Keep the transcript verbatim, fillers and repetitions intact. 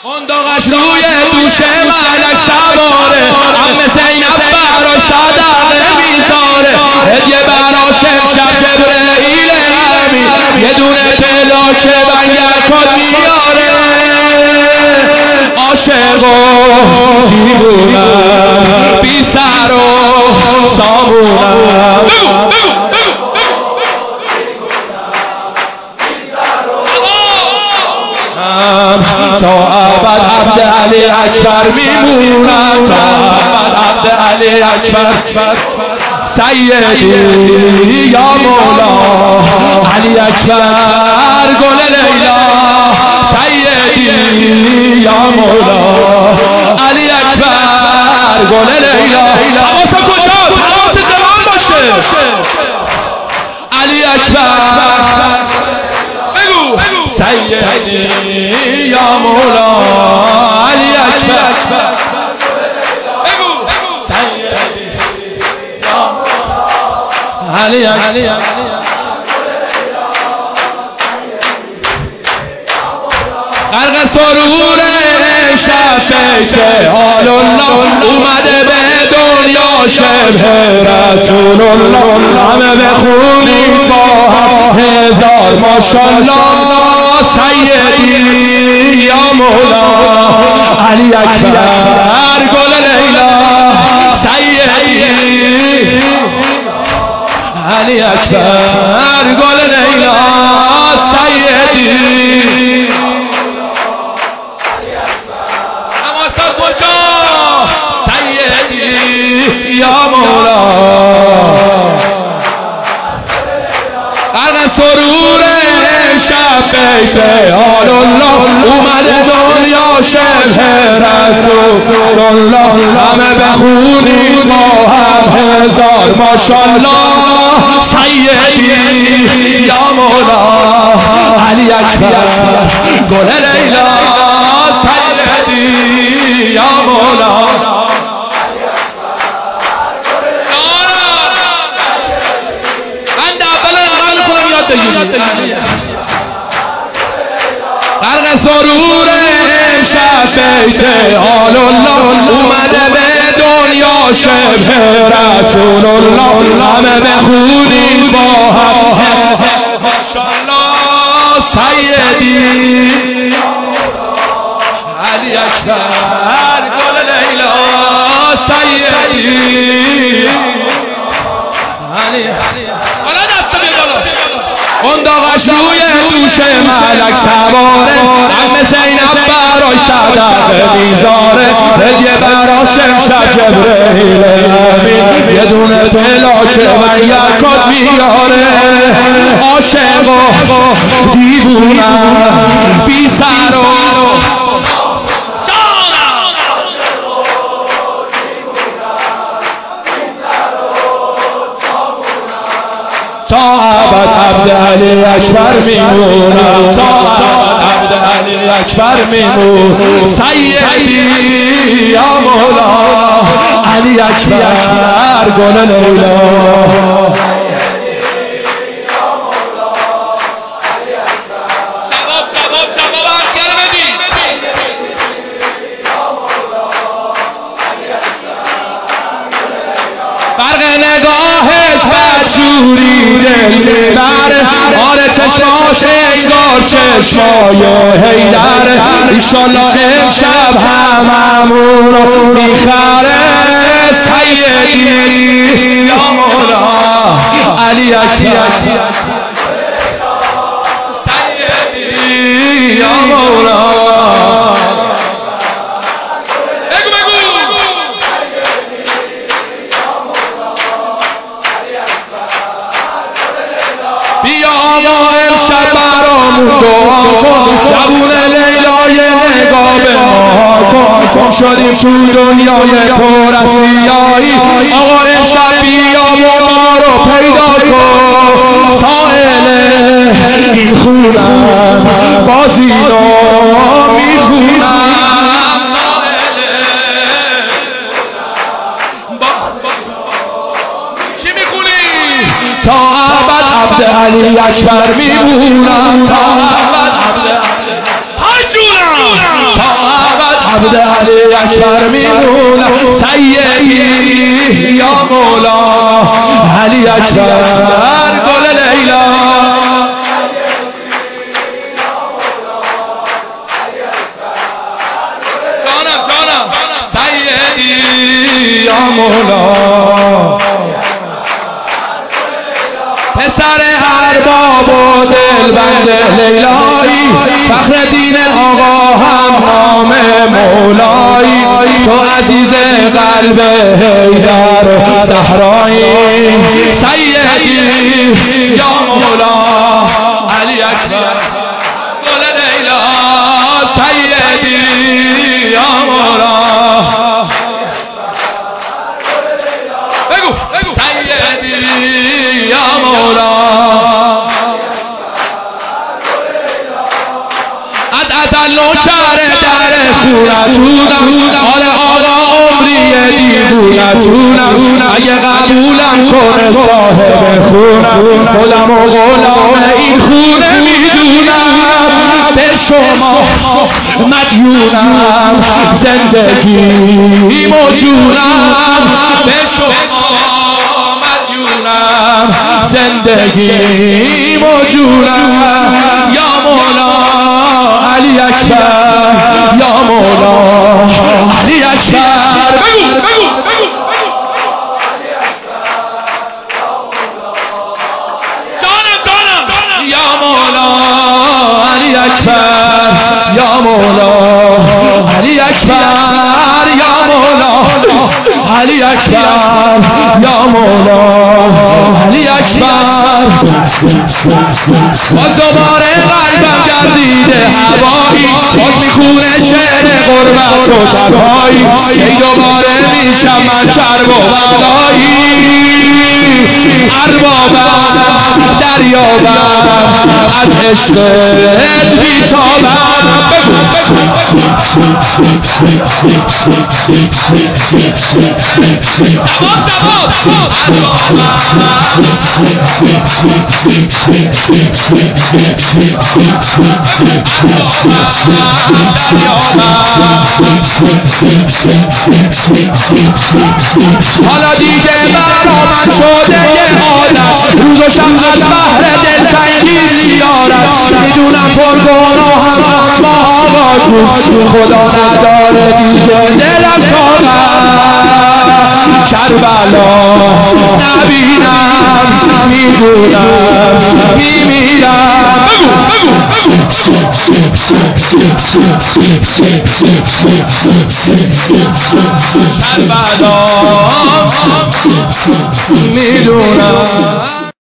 اون داغش روی دوش ملک سواره، عم زینب براش صدقه میذاره، هدیه براش امشب جبرئیل امین یه دونه طلا که بنگر کن میاره. عاشق و دیوونم بی سر و سامونم، تا ابد عبد علی اکبر میمونم، تا ابد عبد علی اکبر. سیدی یا مولا علی اکبر گل لیلا، سیدی یا مولا علی اکبر گل لیلا. حواست کجاست؟ حواست دوام باشه. علی اکبر سیدی یا مولا علی اکبر، سیدی یا مولا علی اکبر. غرق سرور امشب شیخ آل الله اومده به دنیا، شبه رسول الله همه بخونید با هم هزار ماشاءالله. سیدی یا مولا علی اکبر گل لیلا، سیدی علی اکبر گل لیلا، سیدی حواست کجا؟ سیدی یا مولا غرق سرور امشب بیت آل الله اومده دنیا، شبه رسول الله همه بخونید با هم هزار ماشاءالله. سیدی یا مولا علی اکبر گل لیلا، سیدی یا مولا غرق سرور امشب بیت آل الله اومده به دنیا، شبه رسول الله همه بخونید با هم ماشاءالله. سیدی علی اکبر گل لیلا، سیدی علی حالا دست بیا بالا. اون داغش روی دوش ملک سواره، عم زینب براش صدقه میذاره، هدیه براش امشب جبرئیل امین یه دونه طلا که بنگر کن میاره. عاشق و دیوونم بی سر و تا ابد عبد علی اکبر میمونم، تا ابد عبد علی اکبر میمونم. سیدی یا مولا علی اکبر گل لیلا، جواب جواب جواب اگر بدید. برق نگاهش بدجوری دل میبره، آره چشماش انگار چشمای حیدر، ایشالله امشب هممون رو میخره. سیدی یا مولا علی اکبر، سیدی یا مولا امشب برامون دعا کن، جوون لیلای نگاه به ما کن، گم شدیم تو دنیای پر از سیاهی، آقا امشب بیا ما رو پیدا کن. سائل این خونم بازینا میخونم، سائل چی میخونی؟ تا ابد عبد علی اکبر میمونم، تا ابد عبد های جونم، تا عهد علی اکبر میمونم سیدی یا مولا علی اکبر گل لیلا جانم جانم سیدی یا مولا پسر ارباب و دلبند لیلایی فخر دین آقا هم نام مولایی تو عزیز قلب حیدر زهرایی سیدی یا مولا علی اکبر گل لیلا سیدی یا مولا بگو سیدی یا مولا از ازل نوکر در خونتونم آل آقا عمری دیوونتونم اگه قبولم کنه صاحب خونم خودم و غلام این خونه میدونم به شما مدیونم زندگی موجونم به شما زندگی موجودم یا مولا علی اکبر یا مولا علی اکبر بگو بگو بگو جانم جانم یا مولا علی اکبر یا مولا علی اکبر یا مولا علی اکبر یا مولا علی اکبر باز دوباره قلبم گردیده هوایی باز میخونه شعر قربت و تنهایی کی دوباره میشم من کرب و بلایی اربابم دریابم از عشقت بیتابم بگو حالا دیگه برا من شده یه عادت روز و شب از بحر دلتنگی زیارت میدونم پر گناهم اما آقا جون خدا نداره دیگه دلم طاقت کربلا نبینم میدونم میمیرم کربلا میدونم